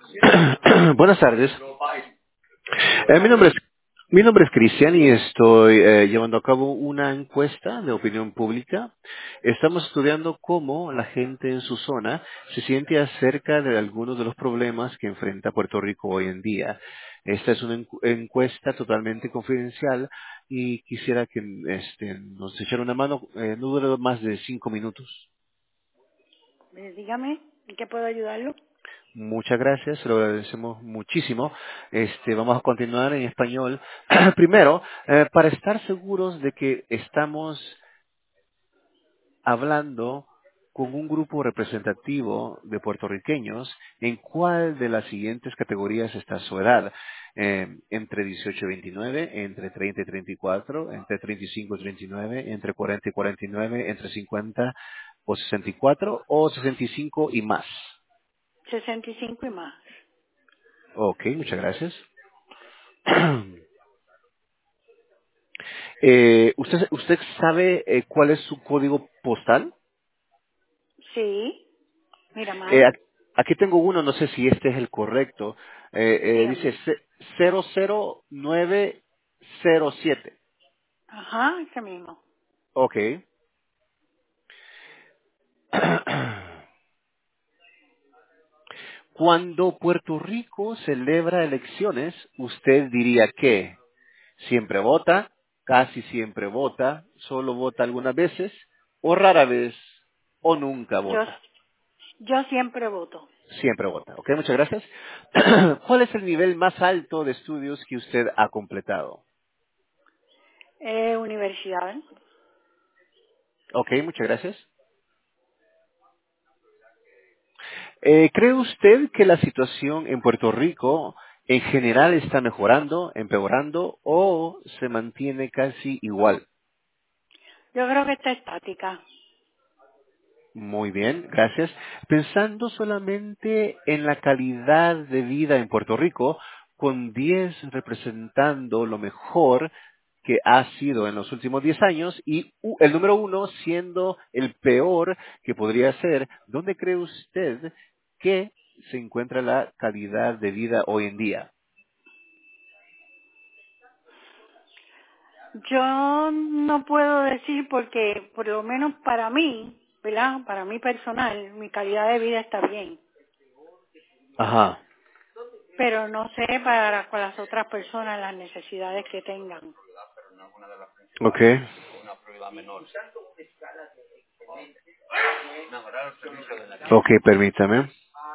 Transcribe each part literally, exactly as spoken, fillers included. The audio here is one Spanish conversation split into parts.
Buenas tardes. Buenas Eh, mi nombre tardes. es mi nombre es Cristian y estoy eh, llevando a cabo una encuesta de opinión pública. Estamos estudiando cómo la gente en su zona se siente acerca de algunos de los problemas que enfrenta Puerto Rico hoy en día. Esta es una encu- encuesta totalmente confidencial y quisiera que este, nos echara una mano. Eh, no dure más de cinco minutos. Eh, dígame, ¿en qué puedo ayudarlo? Muchas gracias, se lo agradecemos muchísimo. Este, vamos a continuar en español. Primero, eh, para estar seguros de que estamos hablando con un grupo representativo de puertorriqueños, ¿en cuál de las siguientes categorías está su edad? Eh, entre dieciocho y veintinueve, entre treinta y treinta y cuatro, entre treinta y cinco y treinta y nueve, entre cuarenta y cuarenta y nueve, entre cincuenta o sesenta y cuatro o sesenta y cinco y más. sesenta y cinco y más. Ok, muchas gracias. Eh, ¿usted, ¿Usted sabe eh, cuál es su código postal? Sí, Eh, Miramar, ac- aquí tengo uno, no sé si este es el correcto. Eh, eh, dice dígame. ce- cero cero nueve cero siete. Ajá, ese mismo. Ok. Cuando Puerto Rico celebra elecciones, usted diría que siempre vota, casi siempre vota, solo vota algunas veces, o rara vez, o nunca Yo, vota. yo siempre voto. Siempre vota. Ok, muchas gracias. ¿Cuál es el nivel más alto de estudios que usted ha completado? Eh, universidad. Ok, muchas gracias. Eh, ¿Cree usted que la situación en Puerto Rico en general está mejorando, empeorando o se mantiene casi igual? Yo creo que está estática. Muy bien, gracias. Pensando solamente en la calidad de vida en Puerto Rico, con diez representando lo mejor que ha sido en los últimos diez años y u- el número uno siendo el peor que podría ser, ¿dónde cree usted que se encuentra la calidad de vida hoy en día? Yo no puedo decir porque, por lo menos para mí, ¿verdad? Para mí personal, mi calidad de vida está bien. Ajá. Pero no sé para con las otras personas las necesidades que tengan. Ok. Ok, permítame.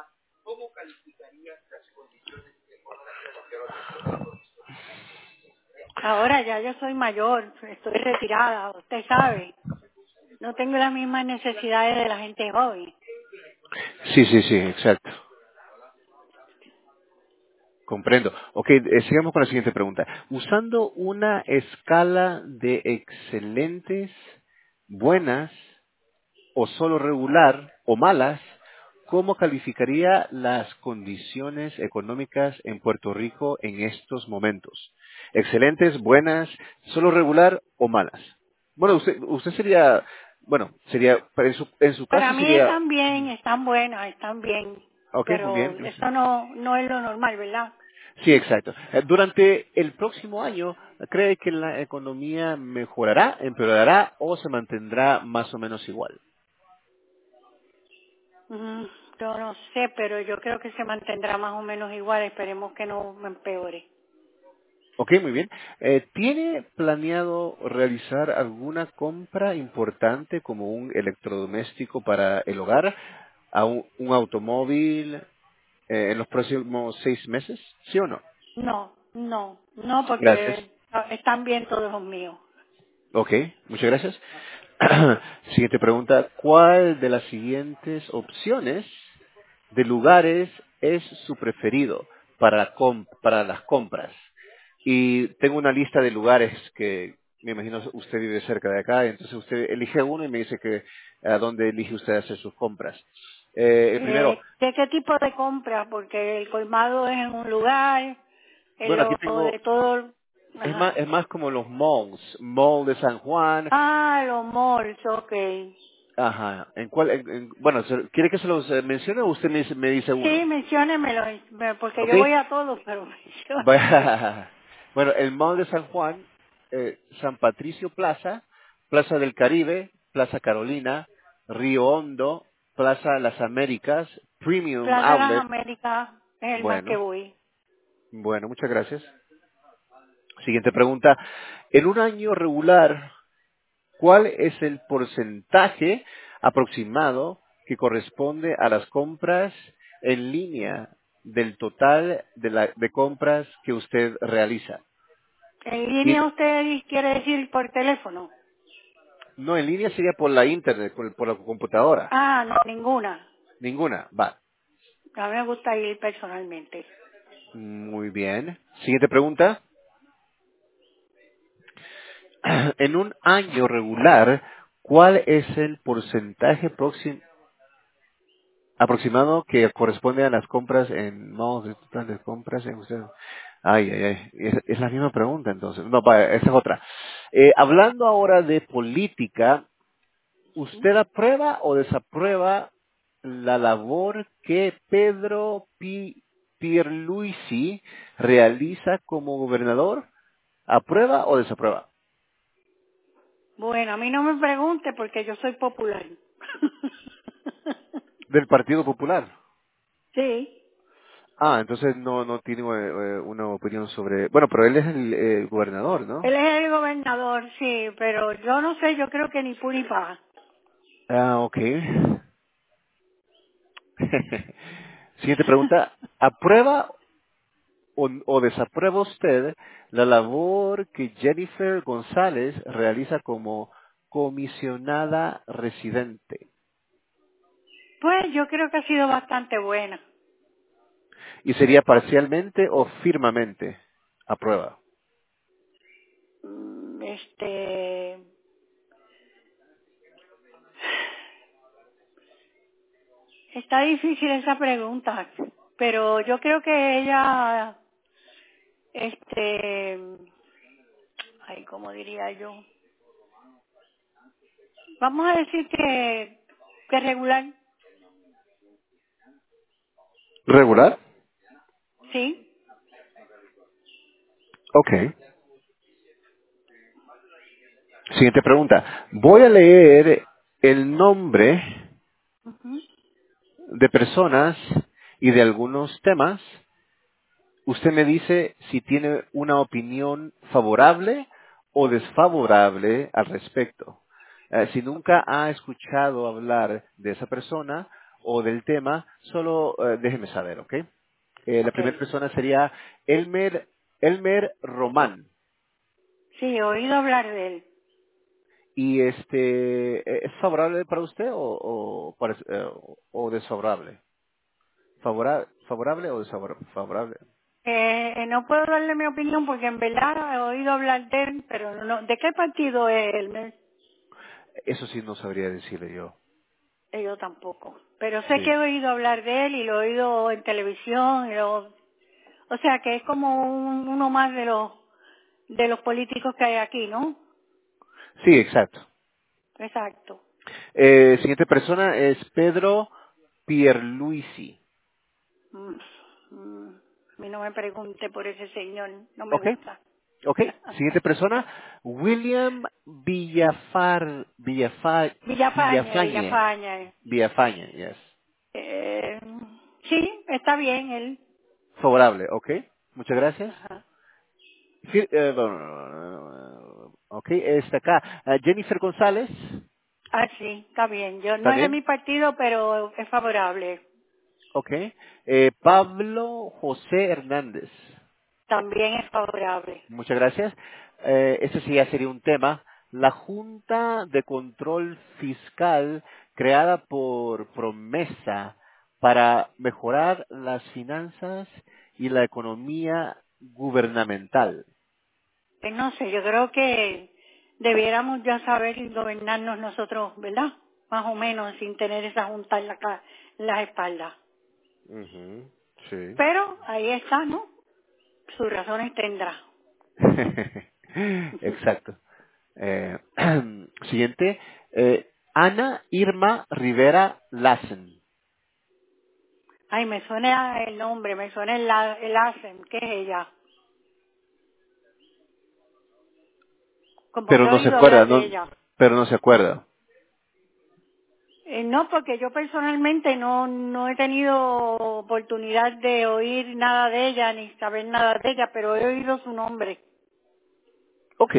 Ahora ya yo soy mayor, estoy retirada, usted sabe. No tengo las mismas necesidades de la gente joven. Sí, sí, sí, exacto. Comprendo. Ok, eh, sigamos con la siguiente pregunta. Usando una escala de excelentes, buenas o solo regular o malas, ¿cómo calificaría las condiciones económicas en Puerto Rico en estos momentos? Excelentes, buenas, solo regular o malas. Bueno, usted, usted sería, bueno, sería, en su, en su Para caso mí sería, están bien, están buenas, están bien, ok, muy pero bien, gracias. eso no no es lo normal, ¿verdad? Sí, exacto. Eh, Durante el próximo año, ¿cree que la economía mejorará, empeorará o se mantendrá más o menos igual? Mm, yo no sé, pero yo creo que se mantendrá más o menos igual, esperemos que no me empeore. Ok, muy bien. Eh, ¿Tiene planeado realizar alguna compra importante como un electrodoméstico para el hogar, a un, un automóvil eh, en los próximos seis meses? ¿Sí o no? No, no, no, Gracias. porque ah, están bien todos los míos. Ok, muchas gracias. Siguiente pregunta. ¿Cuál de las siguientes opciones de lugares es su preferido para, la com- para las compras? Y tengo una lista de lugares que me imagino usted vive cerca de acá, entonces usted elige uno y me dice que a dónde elige usted hacer sus compras. Eh, el primero, Eh, ¿De qué tipo de compra? Porque el colmado es en un lugar, el bueno, aquí lo tengo, de todo, es más, ajá. es más como los malls, Mall de San Juan. Ah, los malls, ok. Ajá. ¿En cuál? en- en- bueno, se- ¿quiere que se los eh, mencione o usted me dice, me dice Sí, uno? menciónemelo, me- porque ¿Ok? yo voy a todos, pero menciónemelo. Va- Bueno, el Mall de San Juan, eh, San Patricio Plaza, Plaza del Caribe, Plaza Carolina, Río Hondo, Plaza Las Américas, Premium Plaza de las Outlet. Américas es el más que Bueno, voy. bueno, muchas gracias. Siguiente pregunta. En un año regular, ¿cuál es el porcentaje aproximado que corresponde a las compras en línea del total de, la- de compras que usted realiza? En Y línea usted quiere decir por teléfono. no, en línea sería por la internet, por, por la computadora. Ah, no, ninguna. Ninguna. Va. A mí me gusta ir personalmente. Muy bien. Siguiente pregunta. En un año regular, ¿cuál es el porcentaje próximo aproximado que corresponde a las compras en modos de total de compras en usted? Ay, ay, ay. Es, es la misma pregunta entonces. No, va, esa es otra. Eh, hablando ahora de política, ¿usted aprueba o desaprueba la labor que Pedro Pi- Pierluisi realiza como gobernador? ¿Aprueba o desaprueba? Bueno, a mí no me pregunte porque yo soy popular. Del Partido Popular. Sí. Ah, entonces no no tiene eh, eh, una opinión sobre... Bueno, pero él es el eh, gobernador, ¿no? Él es el gobernador, sí, pero yo no sé, yo creo que ni pu ni pa. Ah, ok. Siguiente pregunta. ¿Aprueba o, o desaprueba usted la labor que Jennifer González realiza como comisionada residente? Pues yo creo que ha sido bastante buena. ¿Y sería parcialmente o firmemente? Aprueba. Mm, Este, está difícil esa pregunta, pero yo creo que ella, este, ay, ¿cómo diría yo? Vamos a decir que, que regular, ¿Regular? ¿sí? Ok. Siguiente pregunta. Voy a leer el nombre Ujú. de personas y de algunos temas. Usted me dice si tiene una opinión favorable o desfavorable al respecto. Eh, si nunca ha escuchado hablar de esa persona o del tema, solo eh, déjeme saber, ¿ok? Eh, la Ok. primera persona sería Elmer, Elmer Román. Sí, he oído hablar de él. ¿Y este eh, es favorable para usted o, o, parece- eh, o desfavorable? ¿Favorable, favorable o desfavorable? Eh, no puedo darle mi opinión porque en verdad he oído hablar de él, pero no, ¿de qué partido es él? Me- Eso sí no sabría decirle yo. eh, Yo tampoco. Pero sé que Sí. he oído hablar de él y lo he oído en televisión. Y lo- o sea que es como un- uno más de los de los políticos que hay aquí, ¿no? Sí, exacto. Exacto. Eh, siguiente persona es Pedro Pierluisi. Mm, mm, a mí no me pregunte por ese señor, no me ¿Ok? gusta. ¿Ok? Siguiente persona, William Villafar, Villafa, Villafañe, Villafañe. Villafañe. Villafañe, yes. Eh, sí, está bien él. Favorable, ¿ok? Muchas gracias. Ajá. Sí, eh, bueno, ok, está acá. Ah, Jennifer González, Ah, sí, está bien. Yo no ¿está es de bien? mi partido, pero es favorable. Ok. Eh, Pablo José Hernández. También es favorable. Muchas gracias. Eh, ese sí ya sería un tema. La Junta de Control Fiscal creada por Promesa para mejorar las finanzas y la economía gubernamental. Pues no sé, yo creo que debiéramos ya saber y gobernarnos nosotros, ¿verdad? Más o menos, sin tener esa junta en, la, ca- en las espaldas. Ujú, sí. Pero ahí está, ¿no? Sus razones tendrá. Exacto. Eh, siguiente. Eh, Ana Irma Rivera Lassen. Ay, me suena el nombre, me suena el, la- el ASEM, ¿qué es ella? Como Pero que he no se oído acuerda, hablar de no, ella. pero no se acuerda. Eh, no, porque yo personalmente no, no he tenido oportunidad de oír nada de ella ni saber nada de ella, pero he oído su nombre. Ok.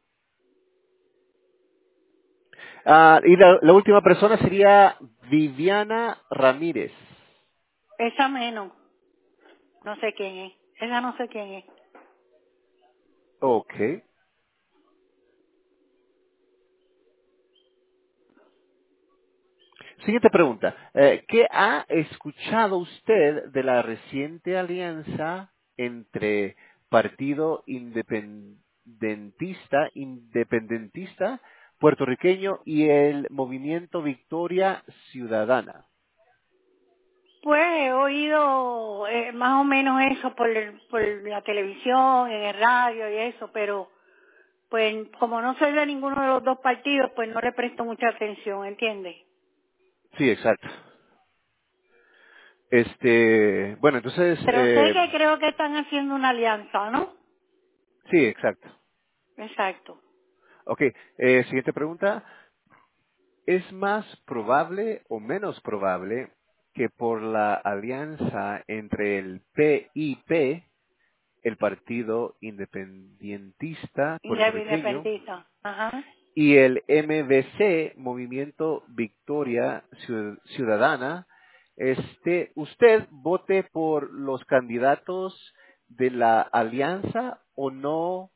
Ah, y la, la última persona sería Viviana Ramírez. Esa menos, no sé quién es. Esa no sé quién es. Ok. Siguiente pregunta. Eh, ¿Qué ha escuchado usted de la reciente alianza entre Partido Independentista, Independentista puertorriqueño y el Movimiento Victoria Ciudadana? Pues he oído eh, más o menos eso por, el- por la televisión, en el radio y eso, pero pues como no soy de ninguno de los dos partidos, pues no le presto mucha atención, ¿entiendes? Sí, exacto. Este, bueno, entonces, Pero sé eh, que creo que están haciendo una alianza, ¿no? sí, exacto. Exacto. Ok, eh, siguiente pregunta. ¿Es más probable o menos probable que por la alianza entre el P I P, el Partido Independientista Puertorriqueño, Independentista. Ajá. y el M V C, Movimiento Victoria Ciu- Ciudadana, este, usted vote por los candidatos de la alianza o no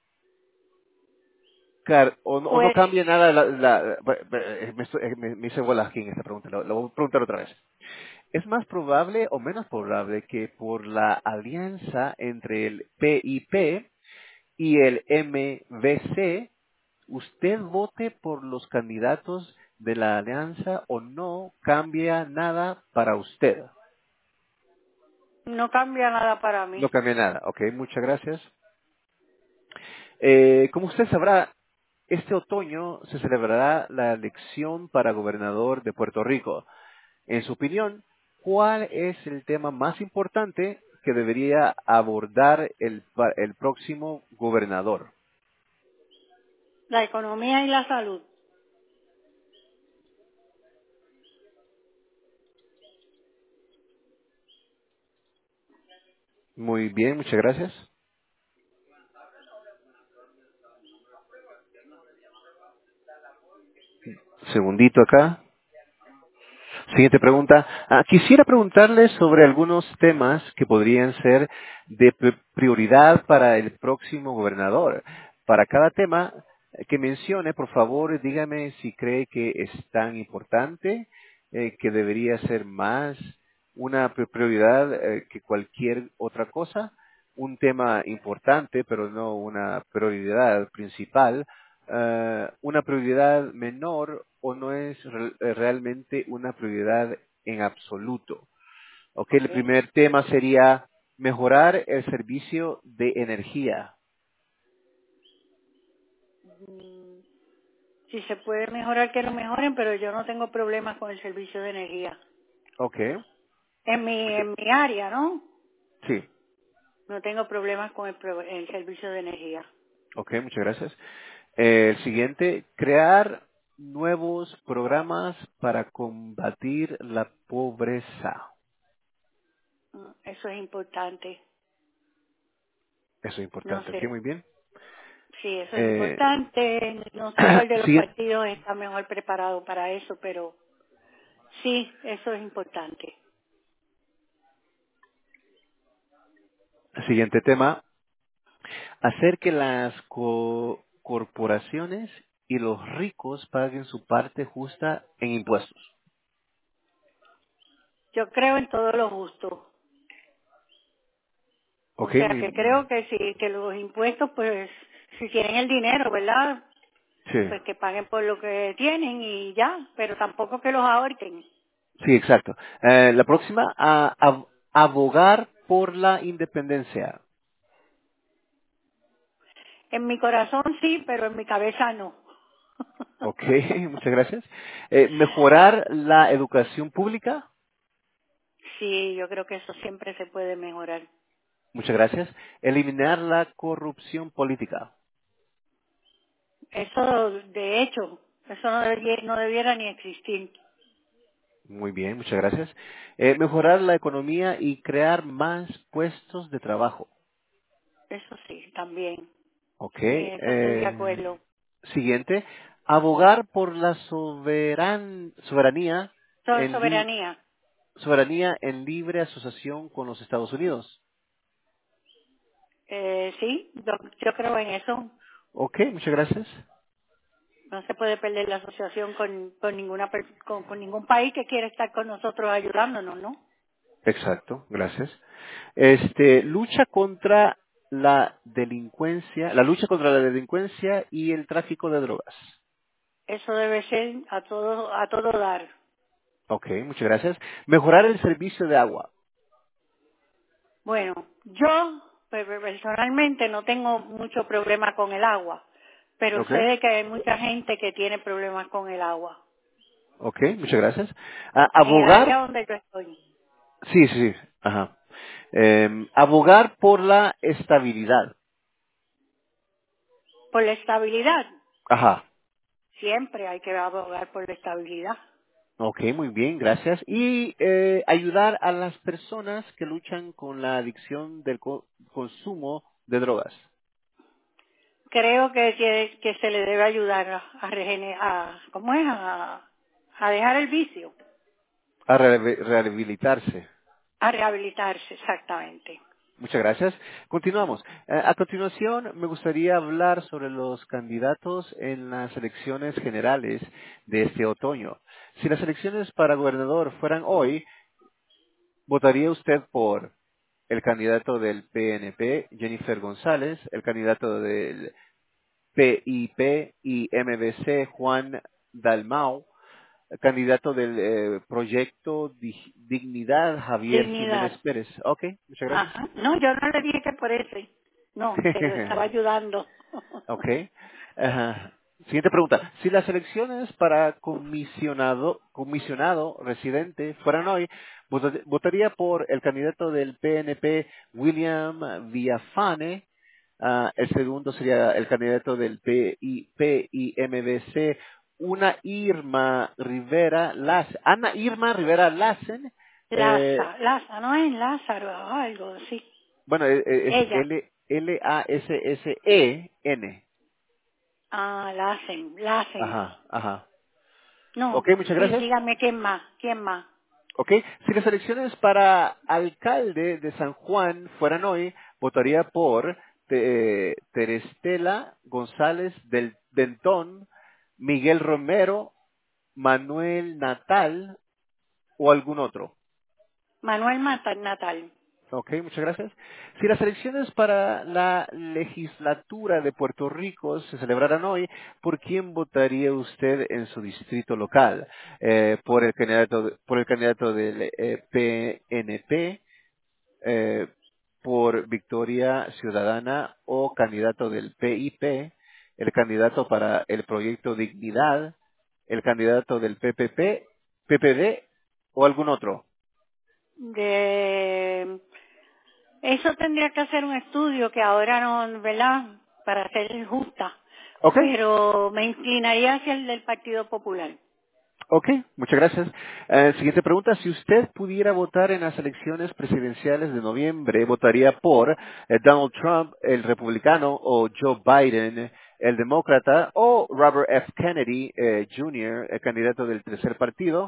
Car- o, no o no Pues cambia nada la, la- eh, me, estoy- eh, me- me hice bolas aquí en esta pregunta, lo, lo voy a preguntar otra vez. ¿Es más probable o menos probable que por la alianza entre el P I P y el M V C usted vote por los candidatos de la alianza o no cambia nada para usted? no cambia nada para No mí. cambia nada. Ok, muchas gracias. Eh, como usted sabrá, este otoño se celebrará la elección para gobernador de Puerto Rico. En su opinión, ¿cuál es el tema más importante que debería abordar el, pa- el próximo gobernador? La economía y la salud. Muy bien, muchas gracias. Segundito acá. Siguiente pregunta. Ah, quisiera preguntarle sobre algunos temas que podrían ser de pri- prioridad para el próximo gobernador. Para cada tema que mencione, por favor, dígame si cree que es tan importante, eh, que debería ser más una pri- prioridad eh, que cualquier otra cosa. Un tema importante, pero no una prioridad principal, eh, una prioridad menor o no es re- eh, realmente una prioridad en absoluto. Ok, ¿Ok? el primer tema sería mejorar el servicio de energía. Mm, si se puede mejorar, que lo mejoren, pero yo no tengo problemas con el servicio de energía. Ok, En mi, en mi área, ¿no? sí, No tengo problemas con el, pro- el servicio de energía. ok, muchas gracias. Eh, el siguiente, crear nuevos programas para combatir la pobreza. Mm, Eso es importante. Eso es No importante, ok, sé. muy bien. Sí, eso es Eh, importante. No sé cuál de los siguiente, partidos está mejor preparado para eso, pero sí, eso es importante. siguiente tema, hacer que las co- corporaciones y los ricos paguen su parte justa en impuestos. Yo creo en todo lo justo. O Ok, sea que muy, creo que sí, que los impuestos, pues, si tienen el dinero, ¿verdad? sí, Pues que paguen por lo que tienen y ya, pero tampoco que los ahorquen. sí, exacto. Eh, la próxima, a- a- abogar por la independencia. En mi corazón sí, pero en mi cabeza no. Ok, muchas gracias. Eh, mejorar la educación pública. Sí, yo creo que eso siempre se puede mejorar. Muchas gracias. Eliminar la corrupción política. Eso, de hecho, eso no debiera, no debiera ni existir. Muy bien, muchas gracias. Eh, mejorar la economía y crear más puestos de trabajo. Eso sí, también. Ok. En eso estoy de eh, acuerdo. siguiente. Abogar por la soberan- soberanía Sobre en li- soberanía. soberanía en libre asociación con los Estados Unidos. Eh, sí, yo, yo creo en eso. Ok, muchas gracias. No se puede perder la asociación con, con ninguna per- con, con ningún país que quiera estar con nosotros ayudándonos, ¿no? Exacto, gracias. Este, lucha contra la delincuencia, la lucha contra la delincuencia y el tráfico de drogas. Eso debe ser a todo a todo dar. Ok, muchas gracias. Mejorar el servicio de agua. Bueno, yo pe- pe- personalmente no tengo mucho problema con el agua, pero Ok, sé de que hay mucha gente que tiene problemas con el agua. ok, muchas gracias. Ah, En el área abogar, donde yo estoy, sí, sí, sí, ajá. Em, abogar por la estabilidad. por la estabilidad, Ajá. siempre hay que abogar por la estabilidad. Ok, muy bien, gracias. Y eh, ayudar a las personas que luchan con la adicción del co- consumo de drogas. Creo que, que, que se le debe ayudar a, a, regene- a ¿cómo es? A, a dejar el vicio, A re- rehabilitarse. a rehabilitarse, exactamente. Muchas gracias. Continuamos. Eh, a continuación, me gustaría hablar sobre los candidatos en las elecciones generales de este otoño. Si las elecciones para gobernador fueran hoy, ¿votaría usted por el candidato del P N P, Jennifer González, el candidato del P I P y M B C, Juan Dalmau, el candidato del eh, proyecto Dig- Dignidad, Javier Jiménez Dignidad. Pérez? Ok, muchas gracias. Ajá. No, yo no le dije que por ese. No, que lo estaba ayudando. Ok. Ajá. Siguiente pregunta. Si las elecciones para comisionado, comisionado residente fueran hoy, vota- ¿votaría por el candidato del P N P, William Villafañe? Ah, el segundo sería el candidato del P I P y M B C, una Irma Rivera Lassen. Ana Irma Rivera Lassen. eh, Laza, Laza, no es Lázaro o algo así. bueno, es, es Ella. L, L A S S E N. Ah, Lacen, Lacen. Ajá, ajá. Ok, No, muchas sí, gracias. dígame quién más, quién más. Ok, si las elecciones para alcalde de San Juan fueran hoy, votaría por Te- Terestela González del Dentón, Miguel Romero, Manuel Natal o algún otro. Manuel Mata Natal. Ok, muchas gracias. Si las elecciones para la legislatura de Puerto Rico se celebraran hoy, ¿por quién votaría usted en su distrito local? Eh, ¿por el candidato, por el candidato del eh, P N P, eh, por Victoria Ciudadana o candidato del P I P, el candidato para el proyecto Dignidad, el candidato del P P P, P P D o algún otro? De eso tendría que hacer un estudio que ahora no, ¿verdad? Para ser justa. Ok. Pero me inclinaría hacia el del Partido Popular. Ok, muchas gracias. Eh, siguiente pregunta. Si usted pudiera votar en las elecciones presidenciales de noviembre, ¿votaría por eh, Donald Trump, el republicano, o Joe Biden, el demócrata, o Robert F. Kennedy eh, junior, el candidato del tercer partido?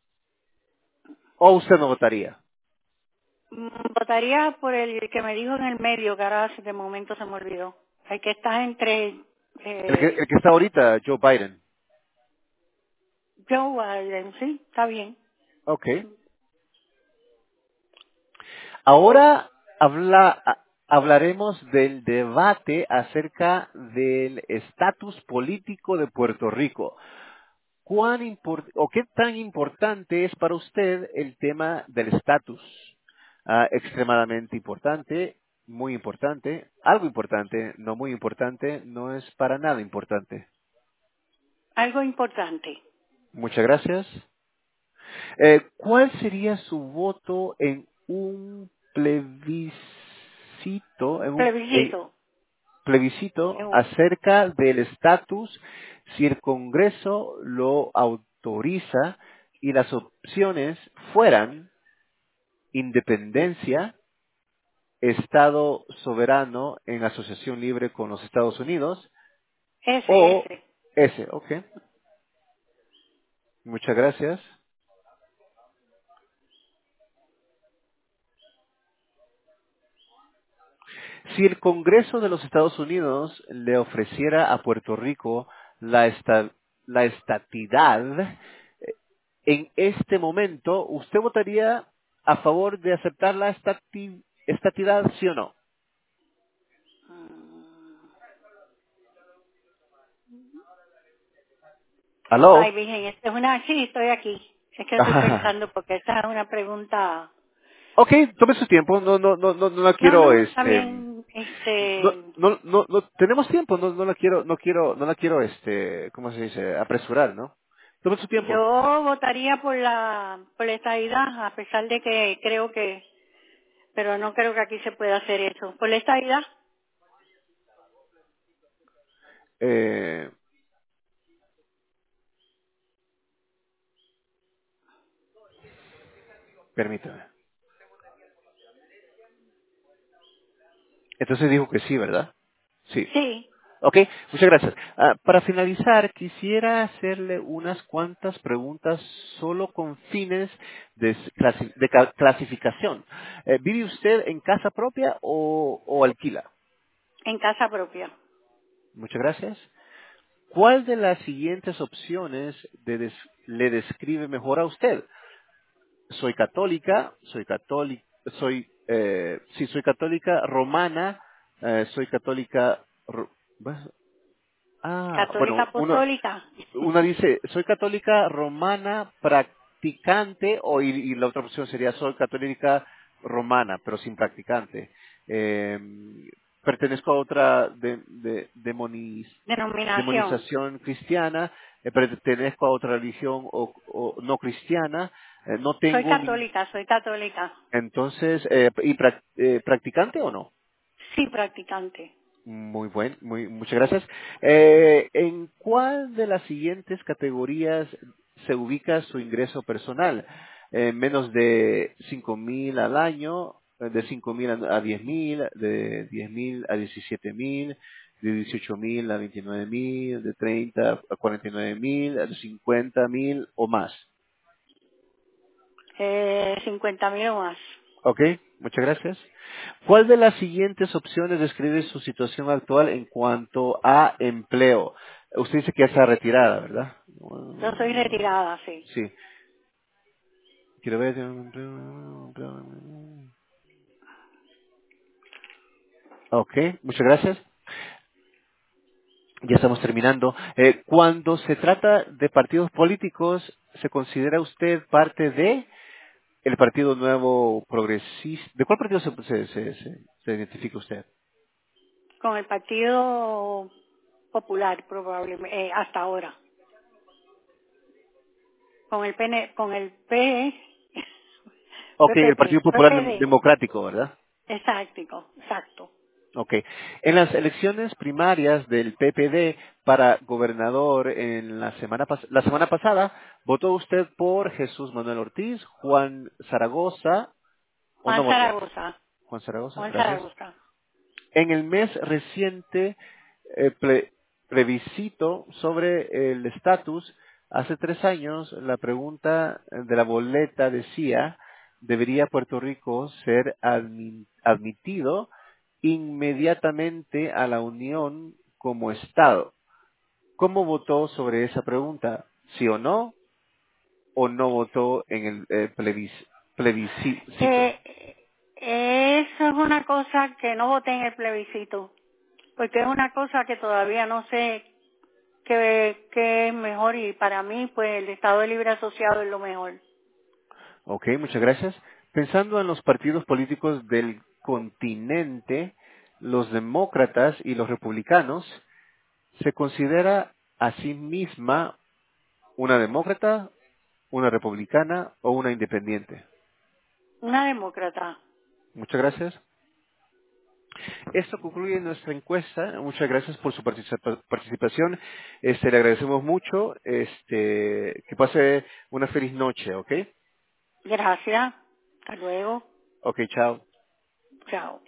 ¿O usted no votaría? Mm, Votaría por el que me dijo en el medio, que ahora de momento se me olvidó. El que está entre El que, eh, el que está ahorita, Joe Biden. Joe Biden, sí, está bien. Ok. Ahora habla, a- hablaremos del debate acerca del estatus político de Puerto Rico. ¿Cuán import- o qué tan importante es para usted el tema del estatus? Ah, extremadamente importante, muy importante, algo importante, no muy importante, no es para nada importante. Algo importante. Muchas gracias. Eh, ¿Cuál sería su voto en un plebiscito, en un eh, Plebiscito. plebiscito Eh, acerca del estatus si el Congreso lo autoriza y las opciones fueran independencia, Estado soberano en asociación libre con los Estados Unidos Ese, o ese. ese? Ok, muchas gracias. Si el Congreso de los Estados Unidos le ofreciera a Puerto Rico la, esta- la estatidad, eh, en este momento, ¿usted votaría a favor de aceptar la estati- estatidad, sí o no? Mm. Ay, ¿Aló? Virgen, esta es una... Sí, estoy aquí. Es que estoy pensando porque esta es una pregunta... Ok, tome su tiempo, no, no, no, no, no la No, quiero, no, está este, bien. no, Este, no, no, no, tenemos tiempo, no, no la quiero, no quiero, no la quiero, este, ¿cómo se dice? Apresurar, ¿no? Tome su tiempo. yo votaría por la, por la estadidad, a pesar de que creo que... Pero no creo que aquí se pueda hacer eso. Por la estadidad, Eh, permítame. Entonces dijo que sí, ¿verdad? Sí. sí, Ok, muchas gracias. Ah, para finalizar, quisiera hacerle unas cuantas preguntas solo con fines de, s- clasi- de ca- clasificación. Eh, ¿Vive usted en casa propia o, o alquila? en casa propia. Muchas gracias. ¿Cuál de las siguientes opciones de des- le describe mejor a usted? Soy católica, soy católica, soy, eh, sí, soy católica romana, eh, soy católica, ro- ah, Católica bueno, uno, apostólica. una dice, soy católica romana practicante, o y, y la otra opción sería, soy católica romana, pero sin practicante. Eh, pertenezco a otra de, de- demoniz- Denominación. demonización cristiana, eh, pertenezco a otra religión o, o no cristiana, eh, no Soy tengo ni, católica, soy católica. entonces, eh, ¿y prac- eh, practicante o no? Sí, practicante. Muy buen, muy, muchas gracias. Eh, ¿En cuál de las siguientes categorías se ubica su ingreso personal? Eh, menos de cinco mil al año, eh, de cinco mil a a diez mil, de diez mil a diecisiete mil, de dieciocho mil a veintinueve mil, de treinta a cuarenta y nueve mil, de cincuenta mil o más. Eh, cincuenta mil o más. Ok, muchas gracias. ¿Cuál de las siguientes opciones describe su situación actual en cuanto a empleo? Usted dice que ya está retirada, ¿verdad? Yo soy retirada, sí. Sí. Quiero ver. Ok, muchas gracias. Ya estamos terminando. Eh, cuando se trata de partidos políticos, ¿se considera usted parte de el Partido Nuevo Progresista? ¿De cuál partido se, se, se, se- se identifica usted? Con el Partido Popular, probablemente, eh, hasta ahora. Con el P N, con el P, Ok, el Partido PPP, Popular Dem- P P D. Democrático, ¿verdad? Exacto, exacto. Ok. En las elecciones primarias del P P D para gobernador en la semana pas- la semana pasada, ¿votó usted por Jesús Manuel Ortiz, Juan Zaragoza o no Juan votó? Zaragoza. Juan Zaragoza, Juan gracias. Zaragoza. En el mes reciente eh, ple- plebiscito sobre el estatus, hace tres años, la pregunta de la boleta decía, ¿debería Puerto Rico ser admi- admitido inmediatamente a la Unión como Estado? ¿Cómo votó sobre esa pregunta? ¿Sí o no? ¿O no votó en el eh, plebis- plebiscito? Eh, eso es una cosa que no voté en el plebiscito, porque es una cosa que todavía no sé qué, qué es mejor y para mí pues el Estado de Libre Asociado es lo mejor. Ok, muchas gracias. Pensando en los partidos políticos del continente, los demócratas y los republicanos, ¿se considera a sí misma una demócrata, una republicana o una independiente? Una demócrata. Muchas gracias. Esto concluye nuestra encuesta. Muchas gracias por su participa- participación. Este, le agradecemos mucho. Este, que pase una feliz noche, ¿ok? Gracias. Hasta luego. Ok, chao. Chao.